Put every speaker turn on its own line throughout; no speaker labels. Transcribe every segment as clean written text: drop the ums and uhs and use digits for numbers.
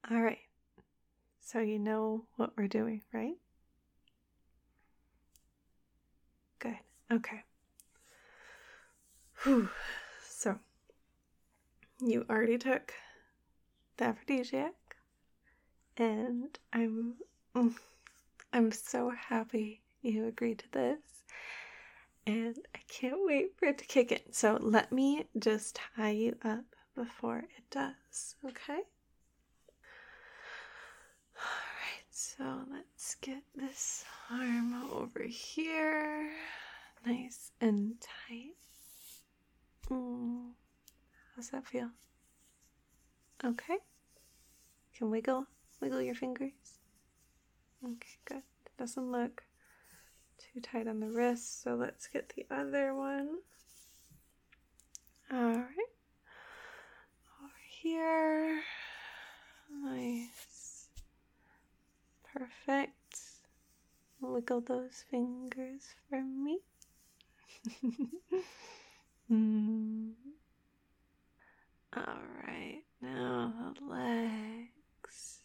All right. So you know what we're doing, right? Good. Okay. Whew. So you already took the aphrodisiac, and I'm so happy you agreed to this, and I can't wait for it to kick in. So let me just tie you up before it does, okay? Alright, so let's get this arm over here. Nice and tight. How's that feel? Okay. You can wiggle your fingers. Okay, good. It doesn't look too tight on the wrist, so let's get the other one. Alright. Over here. Nice. Perfect. Wiggle those fingers for me. Alright, now the legs.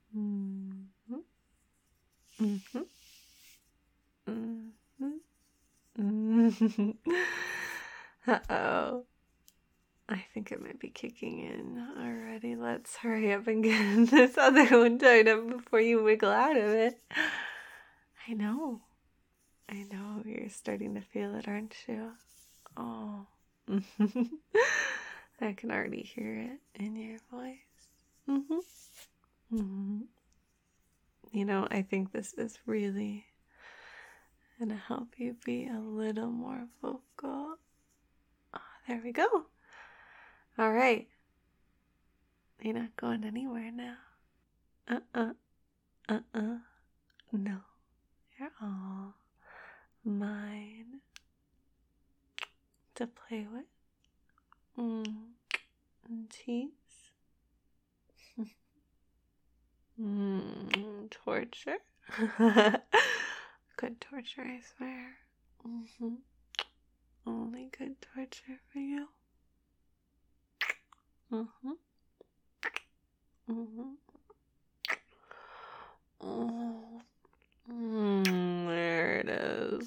Uh-oh. I think it might be kicking in already. Let's hurry up and get this other one tied up before you wiggle out of it. I know, you're starting to feel it, aren't you? Oh. I can already hear it in your voice. You know, I think this is really gonna help you be a little more vocal. Oh, there we go. All right. You're not going anywhere now. No. You're all mine to play with. And tease. Torture. Good torture, I swear. Only good torture for you. Oh. There it is.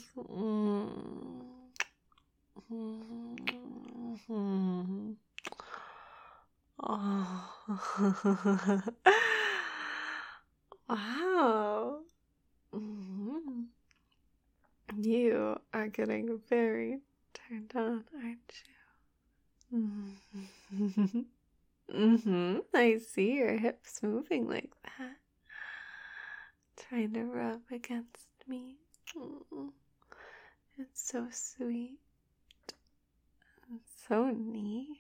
Oh. Wow. You are getting very turned on, aren't you? I see your hips moving like that. Trying to rub against me. It's so sweet. It's so needy.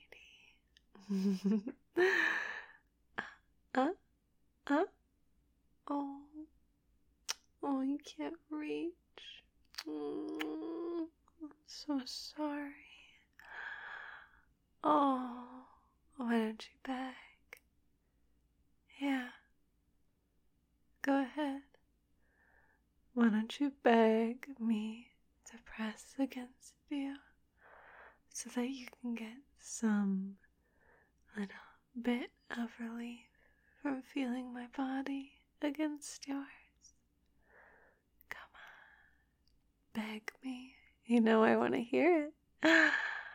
Oh, you can't reach. I'm so sorry. Oh, why don't you beg? Yeah, go ahead. Why don't you beg me to press against you so that you can get some little bit of relief from feeling my body against yours? Come on, beg me. You know I want to hear it. There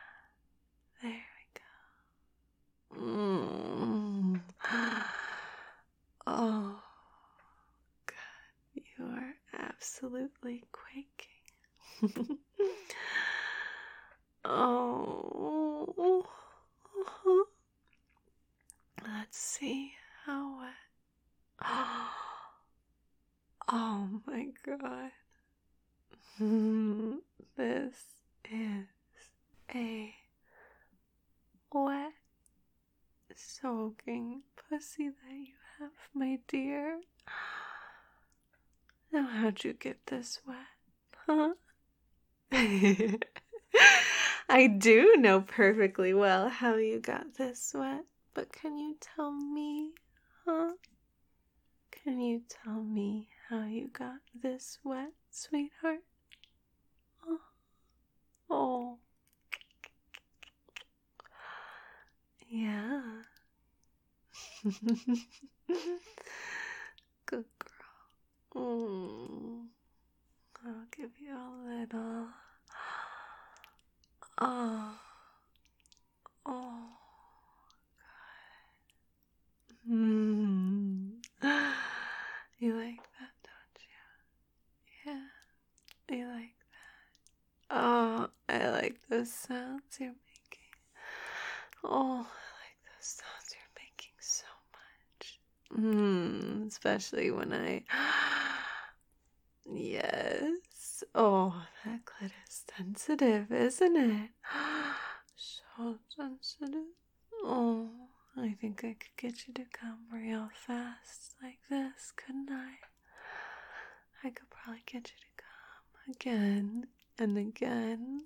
we go. Oh, God, you are absolutely quaking. Oh, let's see how wet. Oh my God. This is a wet, soaking pussy that you have, my dear. Now, how'd you get this wet, huh? I do know perfectly well how you got this wet, but can you tell me, huh? Can you tell me how you got this wet, sweetheart? Oh. Yeah. Good girl. I'll give you a little. Oh. Oh. Good. You like that, don't you? Yeah. You like that? Oh, I like those sounds you're making. Oh, I like those sounds you're making so much. Especially when I... Yes. Oh, that clit is sensitive, isn't it? So sensitive. Oh, I think I could get you to come real fast like this, couldn't I? I could probably get you to come again and again.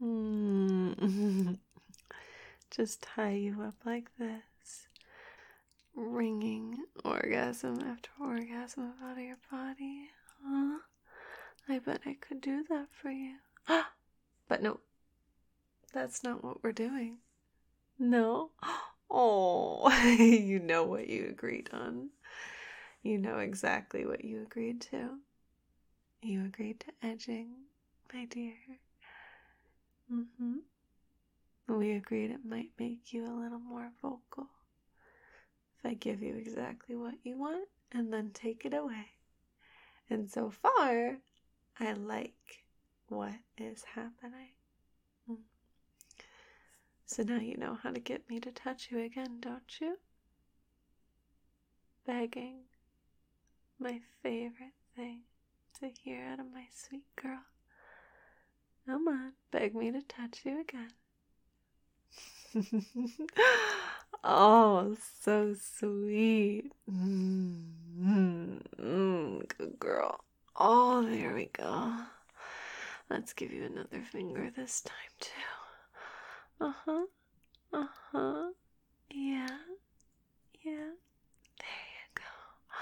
Just tie you up like this. Ringing orgasm after orgasm out of your body. Huh? I bet I could do that for you. But no, that's not what we're doing. No? Oh, you know what you agreed on. You know exactly what you agreed to. You agreed to edging, my dear. We agreed it might make you a little more vocal if I give you exactly what you want and then take it away. And so far, I like what is happening. So now you know how to get me to touch you again, don't you? Begging. My favorite thing to hear out of my sweet girl. Come on, beg me to touch you again. Oh, so sweet. Good girl. Oh, there we go. Let's give you another finger this time, too. Yeah. There you go.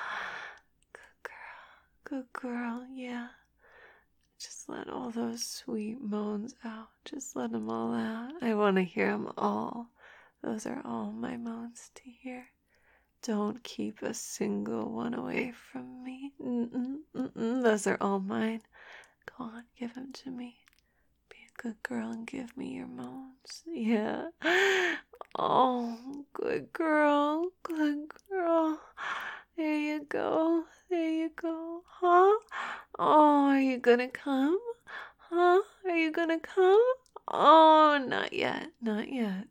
Good girl, yeah. Just let all those sweet moans out. Just let them all out. I want to hear them all. Those are all my moans to hear. Don't keep a single one away from me. Those are all mine. Go on, give them to me. Be a good girl and give me your moans. Yeah. Oh, good girl. Good girl. There you go. Huh? Oh, are you gonna come? Huh? Are you gonna come? Oh, not yet. There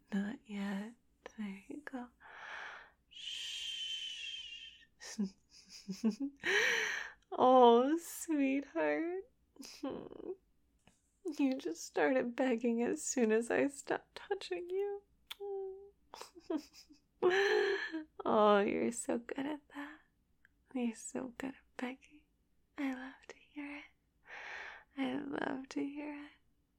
you go. Shh. Oh, sweetheart. You just started begging as soon as I stopped touching you. Oh, you're so good at that. You're so good at begging. I love to hear it.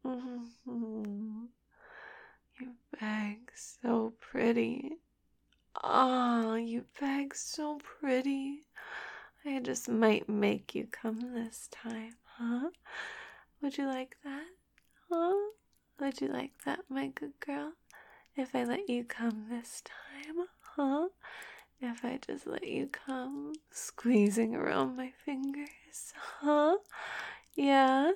You beg so pretty. Oh, you beg so pretty. I just might make you come this time, huh? Would you like that? Huh? Would you like that, my good girl? If I let you come this time, huh? If I just let you come squeezing around my fingers, huh? Yeah?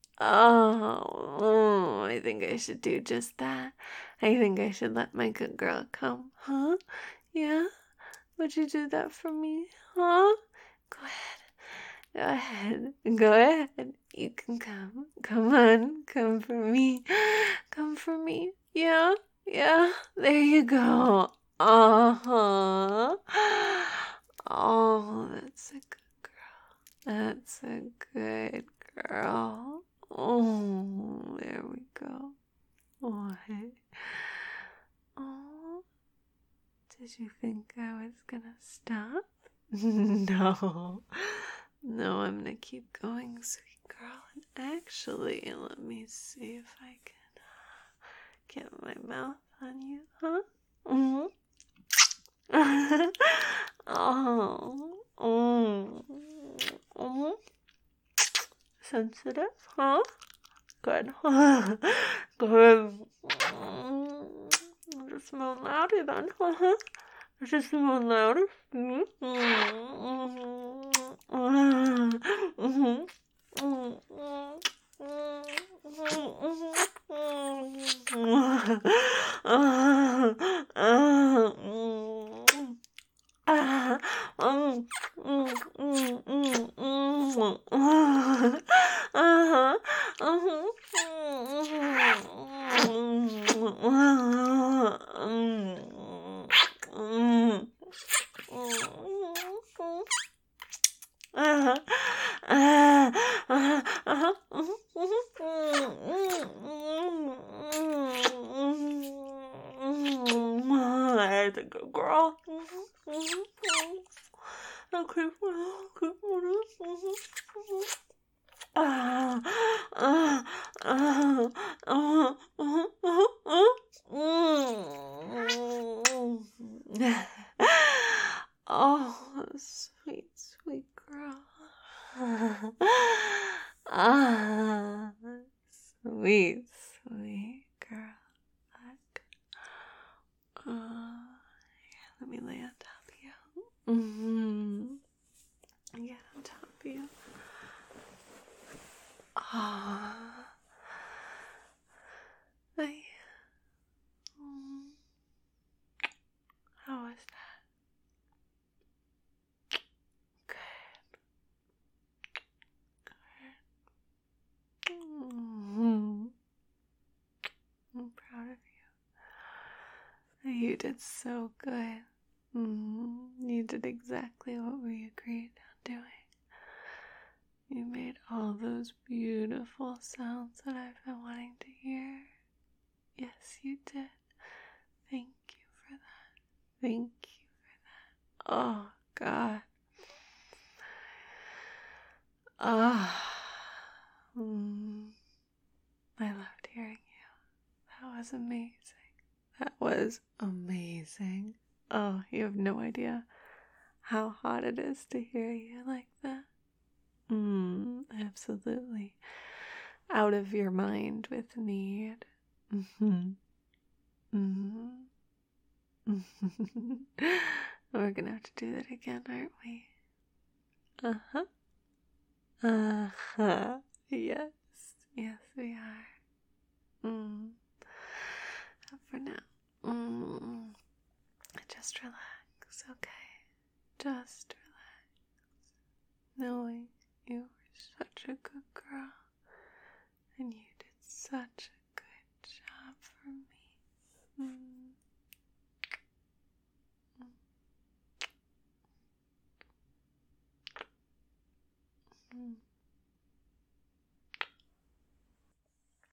Oh, I think I should do just that. I think I should let my good girl come, huh? Yeah? Would you do that for me, huh? Go ahead. You can come. Come on, come for me. Come for me. Yeah? There you go. Oh, that's a good girl. Oh, there we go. Oh, hey. Oh, did you think I was gonna stop? No, I'm gonna keep going, sweet girl. And actually, let me see if I can get my mouth on you, huh? Sensitive, huh? Good. Good. Just smell naughty then, huh? Just a little louder. That's a good girl. Okay. Oh, sweet, sweet girl. Sweet, sweet girl. Let me lay on top of you. Get on top of you. How was that? Good. I'm proud of you. You did so good. You did exactly what we agreed on doing. You made all those beautiful sounds that I've been wanting to hear. Yes, you did. Thank you for that. Thank you for that. Oh, God. I loved hearing you. That was amazing. That was amazing. Oh, you have no idea how hot it is to hear you like that. Absolutely. Out of your mind with need. We're gonna have to do that again, aren't we? Yes. Yes, we are. For now. Just relax, okay? Just relax. Knowing you were such a good girl. And you did such a good job for me.